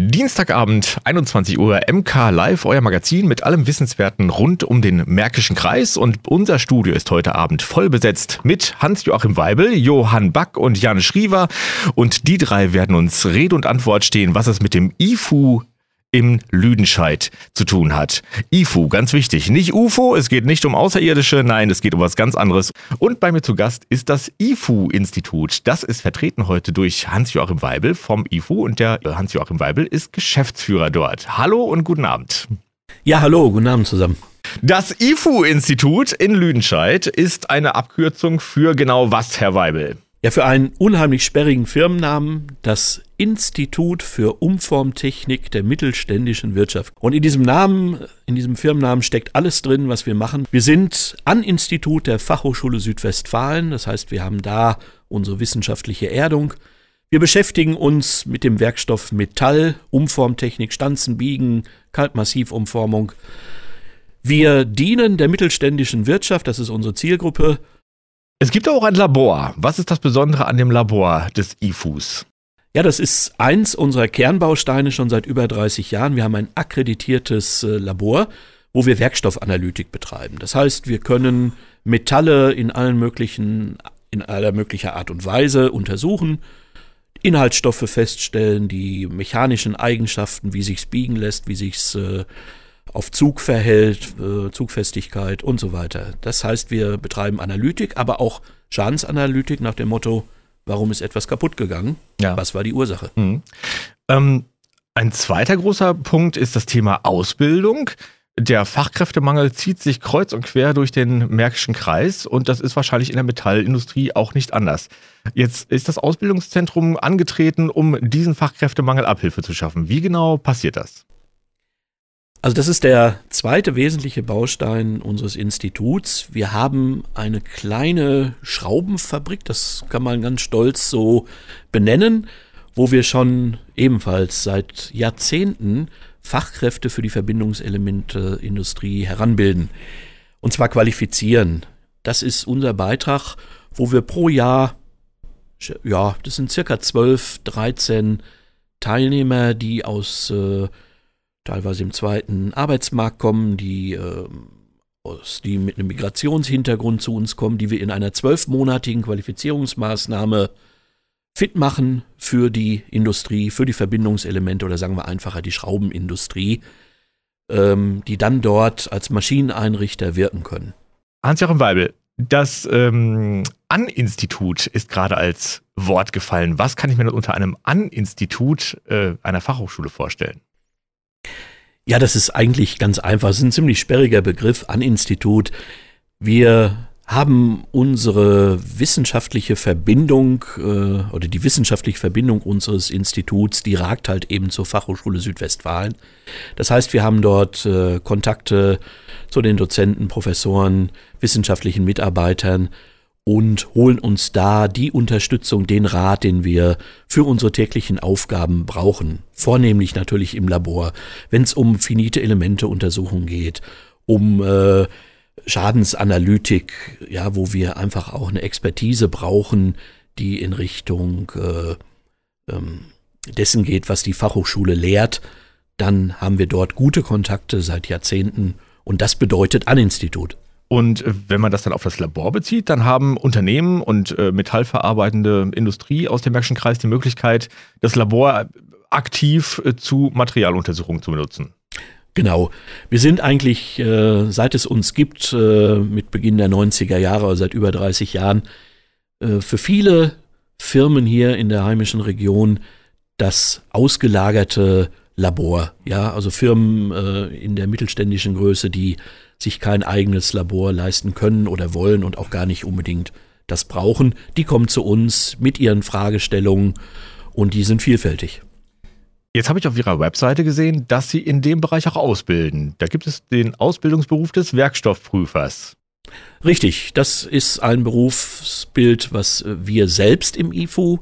Dienstagabend, 21 Uhr, MK Live, euer Magazin mit allem Wissenswerten rund um den Märkischen Kreis. Und unser Studio ist heute Abend voll besetzt mit Hans-Joachim Weibel, Johann Back und Jan Schriever. Und die drei werden uns Rede und Antwort stehen, was es mit dem IFU in Lüdenscheid zu tun hat. IFU, ganz wichtig, nicht UFO, es geht nicht um Außerirdische, nein, es geht um was ganz anderes. Und bei mir zu Gast ist das IFU-Institut. Das ist vertreten heute durch Hans-Joachim Weibel vom IFU und der Hans-Joachim Weibel ist Geschäftsführer dort. Hallo und guten Abend. Ja, hallo, guten Abend zusammen. Das IFU-Institut in Lüdenscheid ist eine Abkürzung für genau was, Herr Weibel? Ja, für einen unheimlich sperrigen Firmennamen, das Institut für Umformtechnik der mittelständischen Wirtschaft. Und in diesem Namen, in diesem Firmennamen steckt alles drin, was wir machen. Wir sind An-Institut der Fachhochschule Südwestfalen, das heißt, wir haben da unsere wissenschaftliche Erdung. Wir beschäftigen uns mit dem Werkstoff Metall, Umformtechnik, Stanzen, Biegen, Kaltmassivumformung. Wir dienen der mittelständischen Wirtschaft, das ist unsere Zielgruppe. Es gibt auch ein Labor. Was ist das Besondere an dem Labor des IFUs? Ja, das ist eins unserer Kernbausteine schon seit über 30 Jahren. Wir haben ein akkreditiertes Labor, wo wir Werkstoffanalytik betreiben. Das heißt, wir können Metalle in aller möglicher Art und Weise untersuchen, Inhaltsstoffe feststellen, die mechanischen Eigenschaften, wie sich's biegen lässt, wie sich's auf Zug verhält, Zugfestigkeit und so weiter. Das heißt, wir betreiben Analytik, aber auch Schadensanalytik nach dem Motto, warum ist etwas kaputt gegangen? Ja. Was war die Ursache? Ein zweiter großer Punkt ist das Thema Ausbildung. Der Fachkräftemangel zieht sich kreuz und quer durch den Märkischen Kreis und das ist wahrscheinlich in der Metallindustrie auch nicht anders. Jetzt ist das Ausbildungszentrum angetreten, um diesen Fachkräftemangel Abhilfe zu schaffen. Wie genau passiert das? Also das ist der zweite wesentliche Baustein unseres Instituts. Wir haben eine kleine Schraubenfabrik, das kann man ganz stolz so benennen, wo wir schon ebenfalls seit Jahrzehnten Fachkräfte für die Verbindungselemente-Industrie heranbilden. Und zwar qualifizieren. Das ist unser Beitrag, wo wir pro Jahr, ja, das sind circa 12, 13 Teilnehmer, die aus teilweise im zweiten Arbeitsmarkt kommen, die mit einem Migrationshintergrund zu uns kommen, die wir in einer 12-monatigen Qualifizierungsmaßnahme fit machen für die Industrie, für die Verbindungselemente oder sagen wir einfacher die Schraubenindustrie, die dann dort als Maschineneinrichter wirken können. Hans-Joachim Weibel, das An-Institut ist gerade als Wort gefallen. Was kann ich mir unter einem An-Institut einer Fachhochschule vorstellen? Ja, das ist eigentlich ganz einfach. Es ist ein ziemlich sperriger Begriff, An-Institut. Wir haben unsere wissenschaftliche Verbindung oder die wissenschaftliche Verbindung unseres Instituts, die ragt halt eben zur Fachhochschule Südwestfalen. Das heißt, wir haben dort Kontakte zu den Dozenten, Professoren, wissenschaftlichen Mitarbeitern und holen uns da die Unterstützung, den Rat, den wir für unsere täglichen Aufgaben brauchen. Vornehmlich natürlich im Labor, wenn es um finite Elemente-Untersuchungen geht, um Schadensanalytik, ja, wo wir einfach auch eine Expertise brauchen, die in Richtung dessen geht, was die Fachhochschule lehrt. Dann haben wir dort gute Kontakte seit Jahrzehnten und das bedeutet An-Institut. Und wenn man das dann auf das Labor bezieht, dann haben Unternehmen und metallverarbeitende Industrie aus dem Märkischen Kreis die Möglichkeit, das Labor aktiv zu Materialuntersuchungen zu benutzen. Genau. Wir sind eigentlich, seit es uns gibt, mit Beginn der 90er Jahre, also seit über 30 Jahren, für viele Firmen hier in der heimischen Region das ausgelagerte Labor. Ja, also Firmen in der mittelständischen Größe, die sich kein eigenes Labor leisten können oder wollen und auch gar nicht unbedingt das brauchen, die kommen zu uns mit ihren Fragestellungen und die sind vielfältig. Jetzt habe ich auf Ihrer Webseite gesehen, dass Sie in dem Bereich auch ausbilden. Da gibt es den Ausbildungsberuf des Werkstoffprüfers. Richtig, das ist ein Berufsbild, was wir selbst im IFU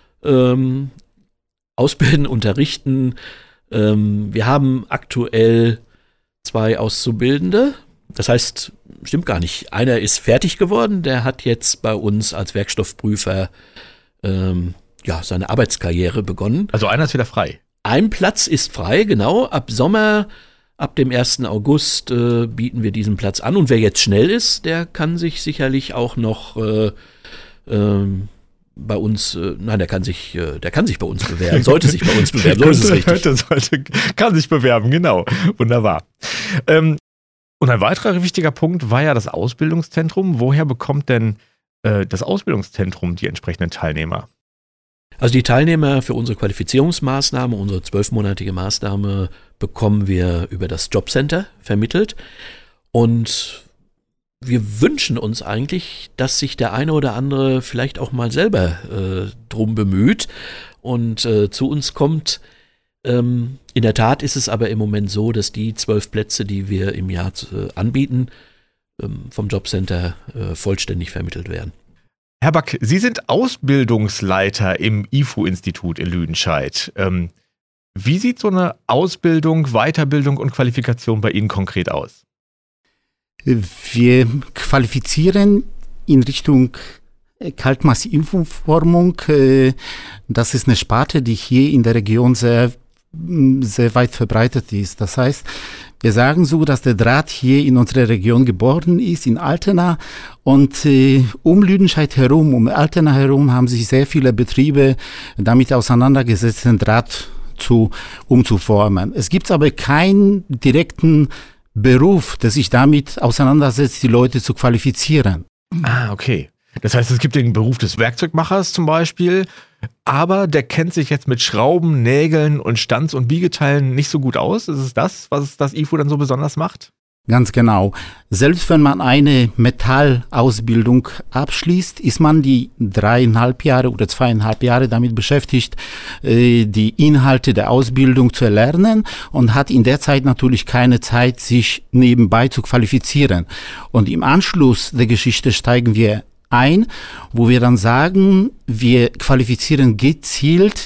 ausbilden, unterrichten. Wir haben aktuell 2 Auszubildende. Das heißt, stimmt gar nicht. Einer ist fertig geworden, der hat jetzt bei uns als Werkstoffprüfer seine Arbeitskarriere begonnen. Also einer ist wieder frei. Ein Platz ist frei, genau. Ab Sommer, ab dem 1. August bieten wir diesen Platz an. Und wer jetzt schnell ist, der kann sich sicherlich auch noch bei uns, der kann sich bei uns bewerben, sollte sich bei uns bewerben, so ist es richtig. Kann sich bewerben, genau. Wunderbar. Und ein weiterer wichtiger Punkt war ja das Ausbildungszentrum. Woher bekommt denn das Ausbildungszentrum die entsprechenden Teilnehmer? Also die Teilnehmer für unsere Qualifizierungsmaßnahme, unsere 12-monatige Maßnahme, bekommen wir über das Jobcenter vermittelt. Und wir wünschen uns eigentlich, dass sich der eine oder andere vielleicht auch mal selber drum bemüht und zu uns kommt. In der Tat ist es aber im Moment so, dass die 12 Plätze, die wir im Jahr anbieten, vom Jobcenter vollständig vermittelt werden. Herr Back, Sie sind Ausbildungsleiter im IFU-Institut in Lüdenscheid. Wie sieht so eine Ausbildung, Weiterbildung und Qualifikation bei Ihnen konkret aus? Wir qualifizieren in Richtung Kaltmassinformung. Das ist eine Sparte, die hier in der Region sehr weit verbreitet ist. Das heißt, wir sagen so, dass der Draht hier in unserer Region geboren ist, in Altena. Und um Lüdenscheid herum, um Altena herum, haben sich sehr viele Betriebe damit auseinandergesetzt, den Draht umzuformen. Es gibt aber keinen direkten Beruf, der sich damit auseinandersetzt, die Leute zu qualifizieren. Ah, okay. Das heißt, es gibt den Beruf des Werkzeugmachers zum Beispiel, aber der kennt sich jetzt mit Schrauben, Nägeln und Stanz- und Biegeteilen nicht so gut aus. Ist es das, was das IFU dann so besonders macht? Ganz genau. Selbst wenn man eine Metallausbildung abschließt, ist man die 3,5 Jahre oder 2,5 Jahre damit beschäftigt, die Inhalte der Ausbildung zu erlernen und hat in der Zeit natürlich keine Zeit, sich nebenbei zu qualifizieren. Und im Anschluss der Geschichte steigen wir ein, wo wir dann wir qualifizieren gezielt,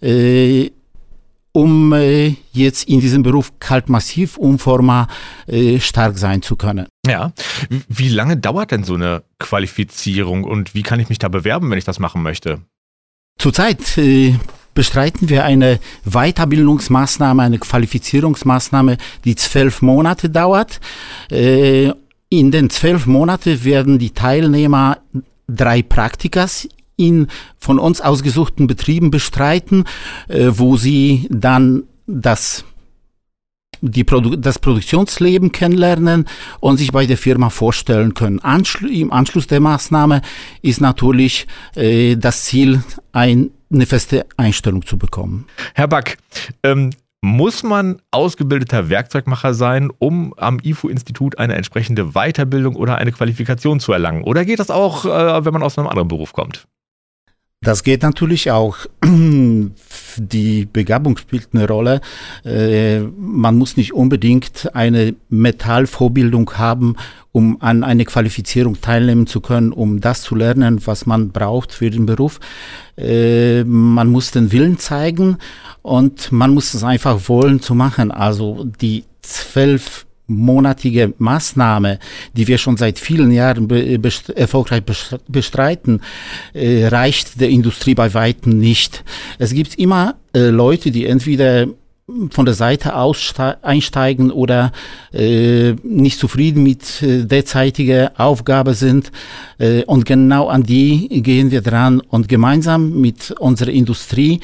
um jetzt in diesem Beruf Kaltmassivumformer stark sein zu können. Ja, wie lange dauert denn so eine Qualifizierung und wie kann ich mich da bewerben, wenn ich das machen möchte? Zurzeit bestreiten wir eine Weiterbildungsmaßnahme, eine Qualifizierungsmaßnahme, die 12 Monate dauert. In den 12 Monaten werden die Teilnehmer 3 Praktikas in von uns ausgesuchten Betrieben bestreiten, wo sie dann das Produktionsleben kennenlernen und sich bei der Firma vorstellen können. Im Anschluss der Maßnahme ist natürlich das Ziel, eine feste Einstellung zu bekommen. Herr Back, muss man ausgebildeter Werkzeugmacher sein, um am IFU-Institut eine entsprechende Weiterbildung oder eine Qualifikation zu erlangen? Oder geht das auch, wenn man aus einem anderen Beruf kommt? Das geht natürlich auch. Die Begabung spielt eine Rolle. Man muss nicht unbedingt eine Metallvorbildung haben, um an eine Qualifizierung teilnehmen zu können, um das zu lernen, was man braucht für den Beruf. Man muss den Willen zeigen und man muss es einfach wollen zu machen. Also die 12-monatige Maßnahme, die wir schon seit vielen Jahren erfolgreich bestreiten, reicht der Industrie bei weitem nicht. Es gibt immer Leute, die entweder von der Seite einsteigen oder nicht zufrieden mit derzeitiger Aufgabe sind. Und genau an die gehen wir dran. Und gemeinsam mit unserer Industrie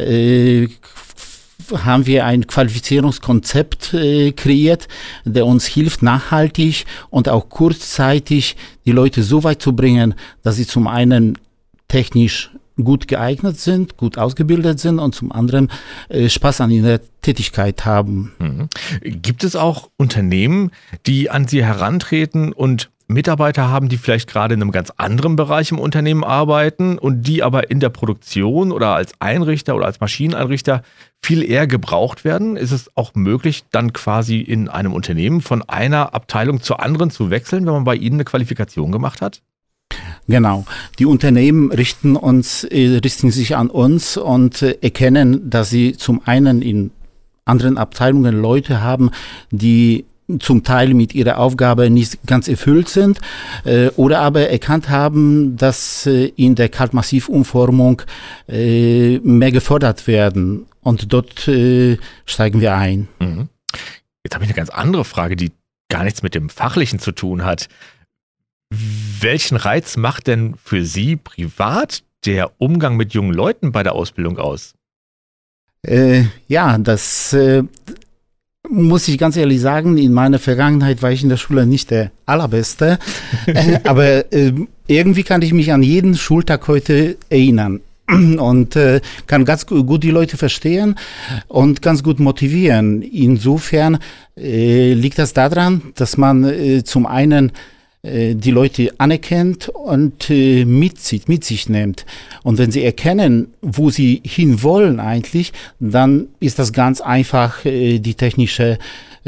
haben wir ein Qualifizierungskonzept kreiert, der uns hilft, nachhaltig und auch kurzzeitig die Leute so weit zu bringen, dass sie zum einen technisch gut geeignet sind, gut ausgebildet sind und zum anderen Spaß an ihrer Tätigkeit haben. Gibt es auch Unternehmen, die an Sie herantreten und Mitarbeiter haben, die vielleicht gerade in einem ganz anderen Bereich im Unternehmen arbeiten und die aber in der Produktion oder als Einrichter oder als Maschineneinrichter viel eher gebraucht werden? Ist es auch möglich, dann quasi in einem Unternehmen von einer Abteilung zur anderen zu wechseln, wenn man bei Ihnen eine Qualifikation gemacht hat? Genau. Die Unternehmen richten sich an uns und erkennen, dass sie zum einen in anderen Abteilungen Leute haben, die zum Teil mit ihrer Aufgabe nicht ganz erfüllt sind oder aber erkannt haben, dass in der Kaltmassivumformung mehr gefordert werden. Und dort steigen wir ein. Mhm. Jetzt habe ich eine ganz andere Frage, die gar nichts mit dem Fachlichen zu tun hat. Welchen Reiz macht denn für Sie privat der Umgang mit jungen Leuten bei der Ausbildung aus? Ja, das muss ich ganz ehrlich sagen, in meiner Vergangenheit war ich in der Schule nicht der Allerbeste, aber irgendwie kann ich mich an jeden Schultag heute erinnern und kann ganz gut die Leute verstehen und ganz gut motivieren. Insofern liegt das daran, dass man zum einen die Leute anerkennt und mit sich nimmt. Und wenn sie erkennen, wo sie hinwollen eigentlich, dann ist das ganz einfach, die technische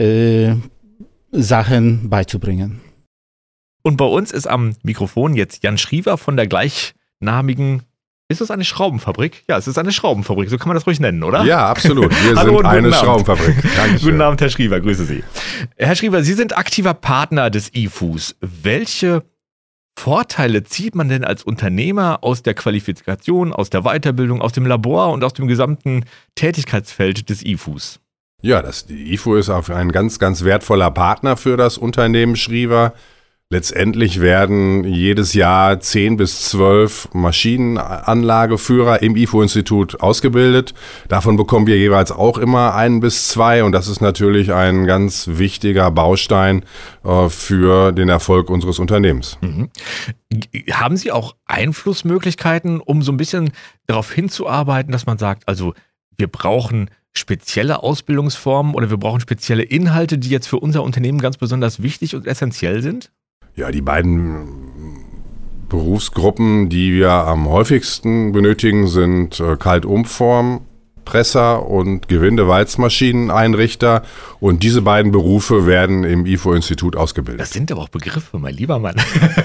Sachen beizubringen. Und bei uns ist am Mikrofon jetzt Jan Schriever von der gleichnamigen, ist es eine Schraubenfabrik? Ja, es ist eine Schraubenfabrik, so kann man das ruhig nennen, oder? Ja, absolut. Wir sind eine Schraubenfabrik. Dankeschön. Guten Abend, Herr Schriever, grüße Sie. Herr Schriever, Sie sind aktiver Partner des IFUs. Welche Vorteile zieht man denn als Unternehmer aus der Qualifikation, aus der Weiterbildung, aus dem Labor und aus dem gesamten Tätigkeitsfeld des IFUs? Ja, die IFU ist auch ein ganz, ganz wertvoller Partner für das Unternehmen Schriever. Letztendlich werden jedes Jahr 10 bis 12 Maschinenanlageführer im IFU-Institut ausgebildet. Davon bekommen wir jeweils auch immer 1 bis 2 und das ist natürlich ein ganz wichtiger Baustein für den Erfolg unseres Unternehmens. Mhm. Haben Sie auch Einflussmöglichkeiten, um so ein bisschen darauf hinzuarbeiten, dass man sagt, also wir brauchen spezielle Ausbildungsformen oder wir brauchen spezielle Inhalte, die jetzt für unser Unternehmen ganz besonders wichtig und essentiell sind? Ja, die beiden Berufsgruppen, die wir am häufigsten benötigen, sind Kaltumform, Presser und Gewinde-Walzmaschineneinrichter. Und diese beiden Berufe werden im IFU-Institut ausgebildet. Das sind aber auch Begriffe, mein lieber Mann.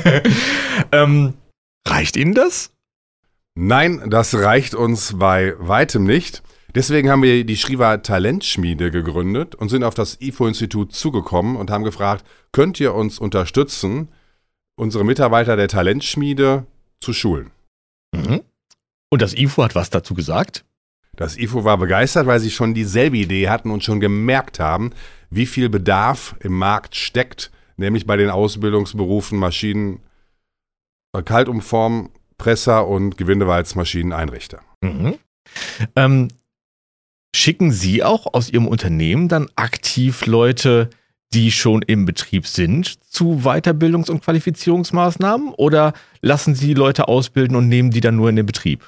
Reicht Ihnen das? Nein, das reicht uns bei weitem nicht. Deswegen haben wir die Schriever Talentschmiede gegründet und sind auf das IFU-Institut zugekommen und haben gefragt, könnt ihr uns unterstützen, unsere Mitarbeiter der Talentschmiede zu schulen? Mhm. Und das IFU hat was dazu gesagt? Das IFU war begeistert, weil sie schon dieselbe Idee hatten und schon gemerkt haben, wie viel Bedarf im Markt steckt, nämlich bei den Ausbildungsberufen Maschinen, Kaltumform, Presser und Gewindewalzmaschineneinrichter. Mhm. Schicken Sie auch aus Ihrem Unternehmen dann aktiv Leute, die schon im Betrieb sind, zu Weiterbildungs- und Qualifizierungsmaßnahmen oder lassen Sie Leute ausbilden und nehmen die dann nur in den Betrieb?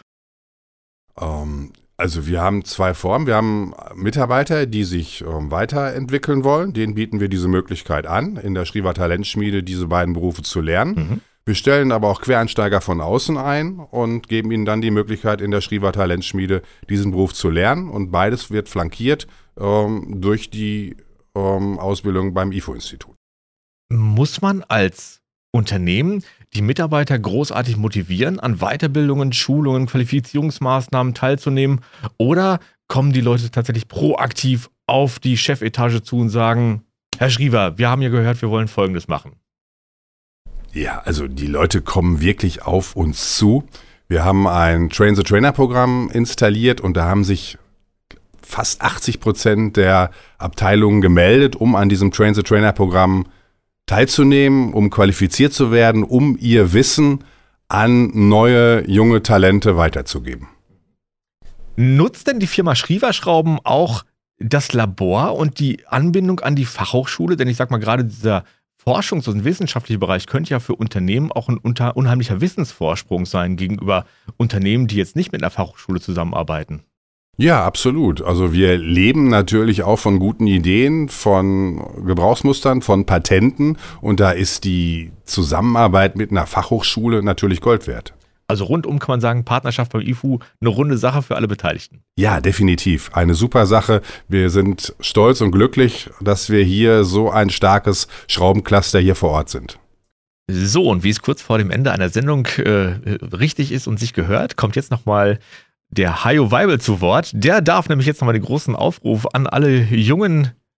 Also wir haben 2 Formen. Wir haben Mitarbeiter, die sich weiterentwickeln wollen. Denen bieten wir diese Möglichkeit an, in der Schriever Talentschmiede diese beiden Berufe zu lernen. Mhm. Wir stellen aber auch Quereinsteiger von außen ein und geben ihnen dann die Möglichkeit, in der Schriever Talentschmiede diesen Beruf zu lernen. Und beides wird flankiert durch die Ausbildung beim IFU-Institut. Muss man als Unternehmen die Mitarbeiter großartig motivieren, an Weiterbildungen, Schulungen, Qualifizierungsmaßnahmen teilzunehmen? Oder kommen die Leute tatsächlich proaktiv auf die Chefetage zu und sagen, Herr Schriever, wir haben ja gehört, wir wollen Folgendes machen? Ja, also die Leute kommen wirklich auf uns zu. Wir haben ein Train-the-Trainer-Programm installiert und da haben sich fast 80% der Abteilungen gemeldet, um an diesem Train-the-Trainer-Programm teilzunehmen, um qualifiziert zu werden, um ihr Wissen an neue, junge Talente weiterzugeben. Nutzt denn die Firma Schriever Schrauben auch das Labor und die Anbindung an die Fachhochschule? Denn ich sag mal, gerade dieser Forschungs- und wissenschaftliche Bereich könnte ja für Unternehmen auch ein unheimlicher Wissensvorsprung sein gegenüber Unternehmen, die jetzt nicht mit einer Fachhochschule zusammenarbeiten. Ja, absolut. Also wir leben natürlich auch von guten Ideen, von Gebrauchsmustern, von Patenten und da ist die Zusammenarbeit mit einer Fachhochschule natürlich Gold wert. Also rundum kann man sagen, Partnerschaft beim IFU, eine runde Sache für alle Beteiligten. Ja, definitiv. Eine super Sache. Wir sind stolz und glücklich, dass wir hier so ein starkes Schraubencluster hier vor Ort sind. So, und wie es kurz vor dem Ende einer Sendung richtig ist und sich gehört, kommt jetzt nochmal der Hajo Weibel zu Wort. Der darf nämlich jetzt nochmal den großen Aufruf an alle jungen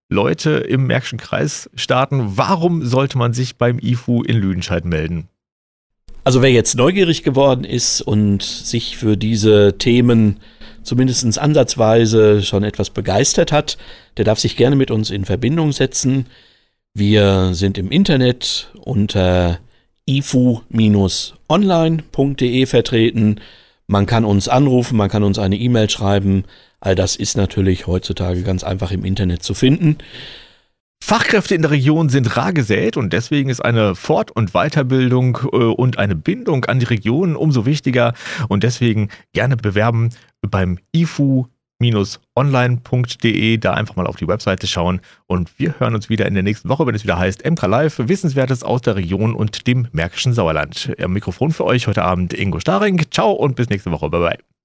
Leute im Märkischen Kreis starten. Warum sollte man sich beim IFU in Lüdenscheid melden? Also wer jetzt neugierig geworden ist und sich für diese Themen zumindest ansatzweise schon etwas begeistert hat, der darf sich gerne mit uns in Verbindung setzen. Wir sind im Internet unter ifu-online.de vertreten. Man kann uns anrufen, man kann uns eine E-Mail schreiben. All das ist natürlich heutzutage ganz einfach im Internet zu finden. Fachkräfte in der Region sind rar gesät und deswegen ist eine Fort- und Weiterbildung und eine Bindung an die Region umso wichtiger. Und deswegen gerne bewerben beim ifu-online.de, da einfach mal auf die Webseite schauen. Und wir hören uns wieder in der nächsten Woche, wenn es wieder heißt MK Live, Wissenswertes aus der Region und dem Märkischen Sauerland. Am Mikrofon für euch heute Abend Ingo Staring. Ciao und bis nächste Woche. Bye bye.